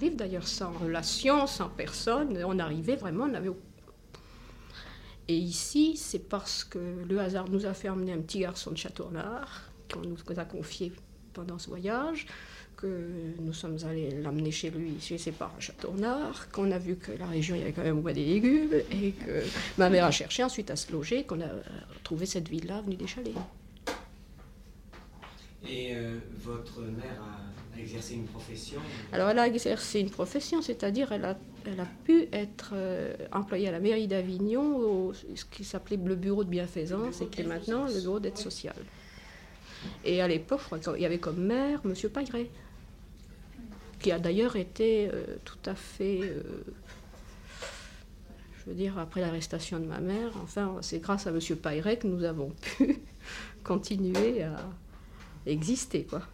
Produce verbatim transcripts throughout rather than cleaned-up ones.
livre, d'ailleurs sans relation, sans personne. On arrivait vraiment, on avait... Et ici, c'est parce que le hasard nous a fait emmener un petit garçon de Châteaurnard, qu'on nous a confié pendant ce voyage, que nous sommes allés l'amener chez lui, chez ses parents à Châteaurnard, qu'on a vu que la région, il y avait quand même au moins des légumes, et que ma mère a cherché ensuite à se loger, qu'on a trouvé cette ville-là, avenue des Chalets. Et euh, votre mère a, a exercé une profession? Alors elle a exercé une profession, c'est-à-dire elle a, elle a pu être euh, employée à la mairie d'Avignon, au, ce qui s'appelait le bureau de bienfaisance, et qui est maintenant le bureau d'aide sociale. Et à l'époque, je crois qu'il y avait comme maire M. Pailleret, qui a d'ailleurs été euh, tout à fait, euh, je veux dire, après l'arrestation de ma mère, enfin, c'est grâce à M. Pailleret que nous avons pu continuer à exister, quoi.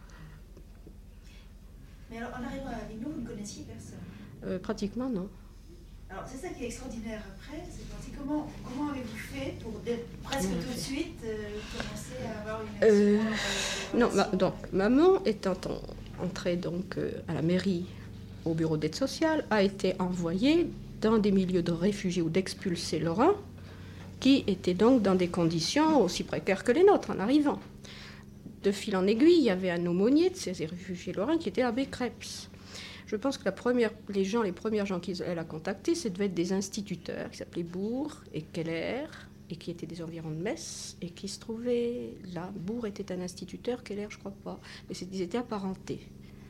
Mais alors, en arrivant à Avignon, vous ne connaissiez personne? euh, Pratiquement, non. Alors, c'est ça qui est extraordinaire après, c'est c'est comment, comment avez-vous fait pour dès- presque tout de suite euh, commencer à avoir une action Euh, euh, Non, ma, relation? donc, maman étant en- entrée donc, euh, à la mairie, au bureau d'aide sociale, a été envoyée dans des milieux de réfugiés ou d'expulsés lorrains, qui étaient donc dans des conditions aussi précaires que les nôtres en arrivant. De fil en aiguille, il y avait un aumônier de ces réfugiés lorrains qui était l'abbé Krebs. Je pense que la première, les gens, les premières gens qu'elle a contactés, ça devait être des instituteurs qui s'appelaient Bourg et Keller, et qui étaient des environs de Metz, et qui se trouvaient là. Bourg était un instituteur, Keller, je crois pas, mais ils étaient apparentés.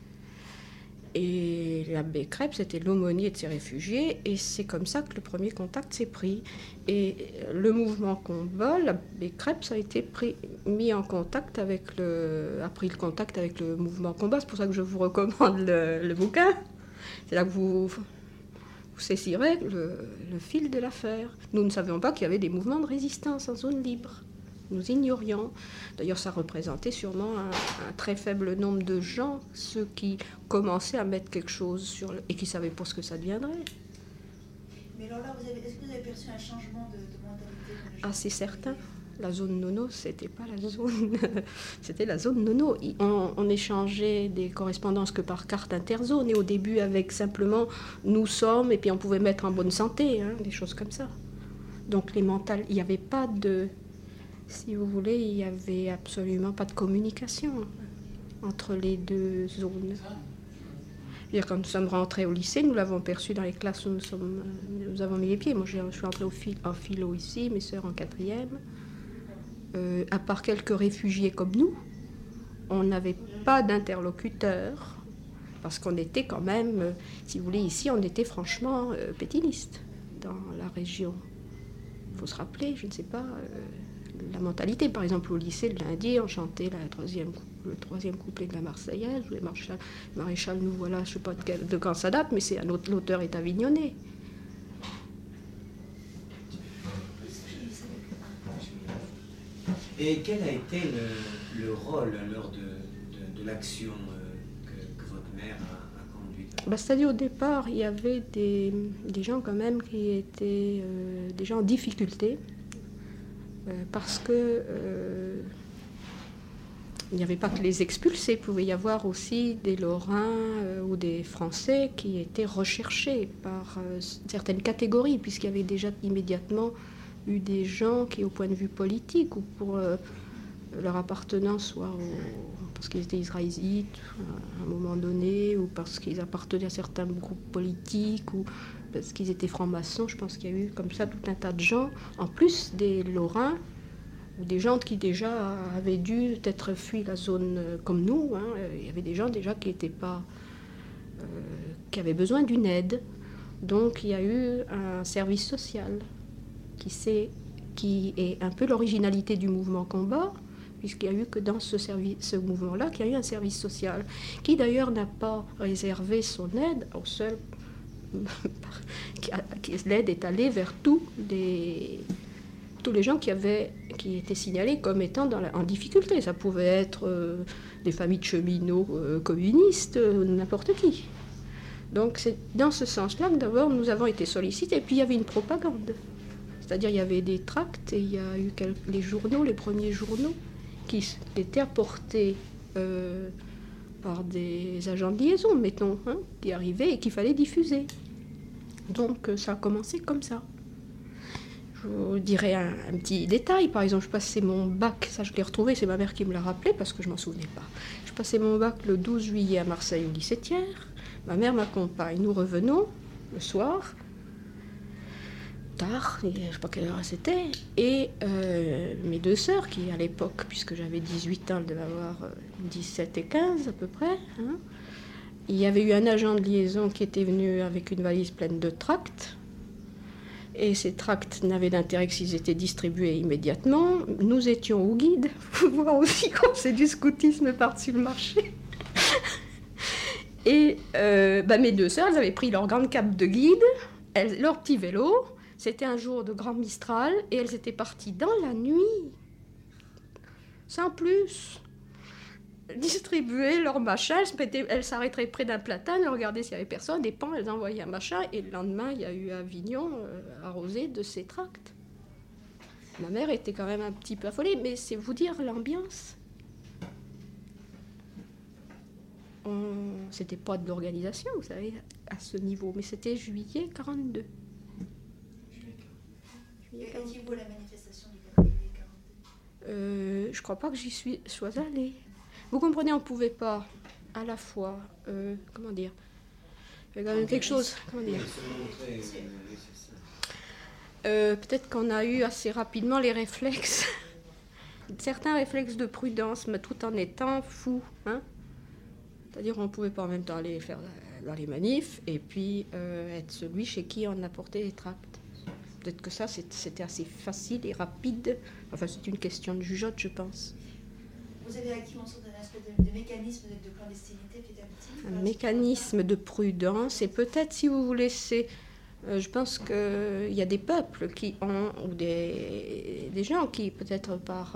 Et l'abbé Krebs était l'aumônier de ces réfugiés, et c'est comme ça que le premier contact s'est pris. Et le mouvement Combat, l'abbé Krebs a été pris, mis en contact avec le, a pris le contact avec le mouvement Combat. C'est pour ça que je vous recommande le, le bouquin. C'est là que vous, vous saisirez le, le fil de l'affaire. Nous ne savions pas qu'il y avait des mouvements de résistance en zone libre. Nous ignorions. D'ailleurs, ça représentait sûrement un, un très faible nombre de gens, ceux qui commençaient à mettre quelque chose sur le, et qui ne savaient pas ce que ça deviendrait. Mais alors là, vous avez, est-ce que vous avez perçu un changement de, de mentalité dans les gens? Ah, c'est certain. La zone nono, c'était pas la zone, c'était la zone nono. On, on échangeait des correspondances que par carte interzone, et au début avec simplement nous sommes, et puis on pouvait mettre en bonne santé, hein, des choses comme ça. Donc les mentales, il n'y avait pas de, si vous voulez, il n'y avait absolument pas de communication entre les deux zones. C'est-à-dire, quand nous sommes rentrés au lycée, nous l'avons perçu dans les classes où nous, sommes, nous avons mis les pieds. Moi, je suis entrée au philo, en philo ici, mes sœurs en quatrième. Euh, à part quelques réfugiés comme nous, on n'avait pas d'interlocuteur, parce qu'on était quand même, euh, si vous voulez, ici, on était franchement euh, pétinistes dans la région. Il faut se rappeler, je ne sais pas, euh, la mentalité. Par exemple, au lycée, le lundi, on chantait la troisième, le troisième couplet de la Marseillaise, ou les maréchal, maréchal nous voilà, je ne sais pas de, quel, de quand ça date, mais c'est un autre, l'auteur est avignonnais. Et quel a été le, le rôle alors de, de, de l'action euh, que, que votre mère a, a conduite? Bah, c'est-à-dire au départ, il y avait des, des gens quand même qui étaient euh, des gens en difficulté, euh, parce que euh, il n'y avait pas que les expulsés, il pouvait y avoir aussi des Lorrains euh, ou des Français qui étaient recherchés par euh, certaines catégories, puisqu'il y avait déjà immédiatement eu des gens qui, au point de vue politique, ou pour euh, leur appartenance, soit au, parce qu'ils étaient israélites à un moment donné, ou parce qu'ils appartenaient à certains groupes politiques, ou parce qu'ils étaient francs-maçons, je pense qu'il y a eu comme ça tout un tas de gens, en plus des Lorrains, ou des gens qui déjà avaient dû peut-être fuir la zone euh, comme nous, hein. Il y avait des gens déjà qui étaient pas, euh, qui avaient besoin d'une aide. Donc il y a eu un service social qui, c'est, qui est un peu l'originalité du mouvement Combat, puisqu'il y a eu que dans ce, service, ce mouvement-là qu'il y a eu un service social, qui d'ailleurs n'a pas réservé son aide au seul... L'aide est allée vers tous les, tous les gens qui, avaient, qui étaient signalés comme étant dans la, en difficulté. Ça pouvait être euh, des familles de cheminots euh, communistes, euh, n'importe qui. Donc c'est dans ce sens-là que d'abord nous avons été sollicités, et puis il y avait une propagande. C'est-à-dire il y avait des tracts, et il y a eu quelques, les journaux, les premiers journaux, qui étaient apportés euh, par des agents de liaison, mettons, hein, qui arrivaient et qu'il fallait diffuser. Donc ça a commencé comme ça. Je vous dirais un, un petit détail, par exemple, je passais mon bac, ça je l'ai retrouvé, c'est ma mère qui me l'a rappelé parce que je ne m'en souvenais pas. Je passais mon bac le douze juillet à Marseille au lycée Thiers, ma mère m'accompagne, nous revenons le soir, tard, je ne sais pas quelle heure c'était, et euh, mes deux sœurs, qui à l'époque, puisque j'avais dix-huit ans, elles devaient avoir dix-sept et quinze à peu près, hein, il y avait eu un agent de liaison qui était venu avec une valise pleine de tracts, et ces tracts n'avaient d'intérêt que s'ils étaient distribués immédiatement. Nous étions au guide, vous voyez aussi comme c'est du scoutisme par-dessus le marché. Et euh, bah, mes deux sœurs, elles avaient pris leur grande cape de guide, elles, leur petit vélo. C'était un jour de grand Mistral et elles étaient parties dans la nuit, sans plus, distribuer leur machin. Elles s'arrêteraient près d'un platane, elles regardaient s'il n'y avait personne, des pans, elles envoyaient un machin. Et le lendemain, il y a eu Avignon euh, arrosé de ces tracts. Ma mère était quand même un petit peu affolée, mais c'est vous dire l'ambiance. On... C'était pas de l'organisation, vous savez, à ce niveau, mais c'était juillet quarante-deux. Et étiez-vous à la manifestation du juillet quarante-deux? euh, Je crois pas que j'y suis, sois allée. Vous comprenez, on ne pouvait pas à la fois, euh, comment dire, il y a quand même quelque chose, comment dire. Euh, peut-être qu'on a eu assez rapidement les réflexes, certains réflexes de prudence, mais tout en étant fou, hein. C'est-à-dire qu'on ne pouvait pas en même temps aller faire dans les manifs et puis euh, être celui chez qui on apportait les tracts. Peut-être que ça, c'était assez facile et rapide. Enfin, c'est une question de jugeote, je pense. Vous avez acquis en sorte d'un aspect de, de mécanisme de clandestinité petit à petit? Un mécanisme de prudence, et peut-être, si vous voulez, c'est... Euh, je pense qu'il y a des peuples qui ont, ou des, des gens qui, peut-être par,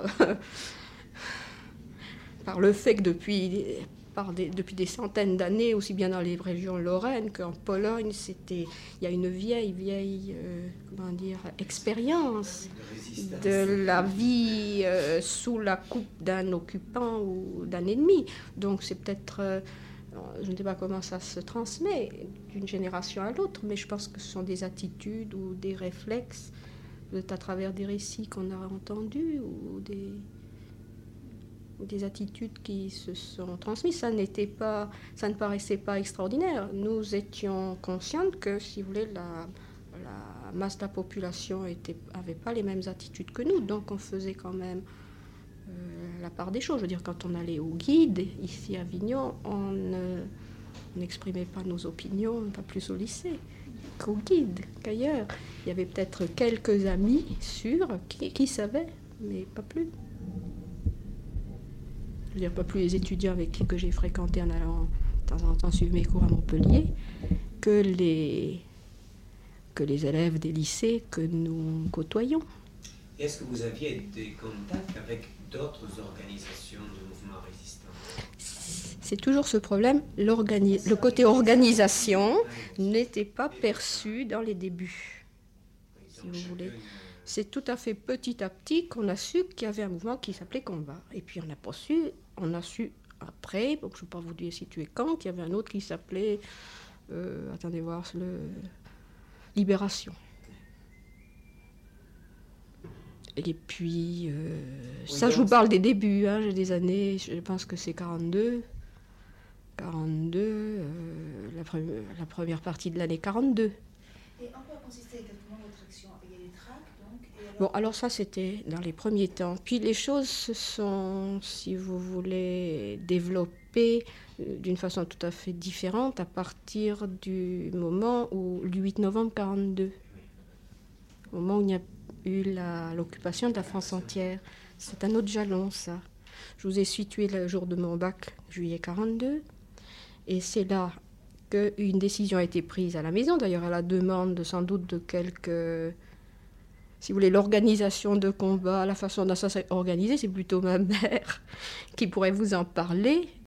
par le fait que depuis... Par des, depuis des centaines d'années, aussi bien dans les régions lorraines qu'en Pologne, c'était, il y a une vieille, vieille, euh, comment dire, expérience de la vie euh, sous la coupe d'un occupant ou d'un ennemi. Donc c'est peut-être, euh, je ne sais pas comment ça se transmet d'une génération à l'autre, mais je pense que ce sont des attitudes ou des réflexes, peut-être à travers des récits qu'on a entendus ou des... des attitudes qui se sont transmises. Ça n'était pas, ça ne paraissait pas extraordinaire. Nous étions conscientes que, si vous voulez, la, la masse de la population n'avait pas les mêmes attitudes que nous, donc on faisait quand même euh, la part des choses. Je veux dire, quand on allait au guide, ici à Avignon, on n'exprimait pas nos opinions, pas plus au lycée qu'au guide, qu'ailleurs. Il y avait peut-être quelques amis sûrs qui, qui savaient, mais pas plus. Je veux dire, pas plus les étudiants avec qui que j'ai fréquenté en allant de temps en temps suivre mes cours à Montpellier, que les, que les élèves des lycées que nous côtoyons. Est-ce que vous aviez des contacts avec d'autres organisations de mouvements résistants? C'est toujours ce problème, le côté organisation n'était pas perçu dans les débuts, si vous voulez. C'est tout à fait petit à petit qu'on a su qu'il y avait un mouvement qui s'appelait Combat. Et puis on n'a pas su, on a su après, donc je ne vais pas vous dire situer quand, qu'il y avait un autre qui s'appelait, euh, attendez voir, le Libération. Et puis, euh, oui, ça je vous parle des débuts, hein, j'ai des années, je pense que c'est quarante-deux, quarante-deux, euh, la, pre- la première partie de l'année quarante-deux. Et en quoi consistait exactement votre action? Il y a les tracts, donc et alors... Bon, alors ça, c'était dans les premiers temps. Puis les choses se sont, si vous voulez, développées euh, d'une façon tout à fait différente à partir du moment où, le huit novembre quarante-deux, au moment où il y a eu la, l'occupation de la France entière. C'est un autre jalon, ça. Je vous ai situé le jour de mon bac, juillet quarante-deux, et c'est là qu'une décision a été prise à la maison, d'ailleurs à la demande sans doute de quelques... Si vous voulez, l'organisation de combat, la façon dont ça s'est organisé, c'est plutôt ma mère qui pourrait vous en parler.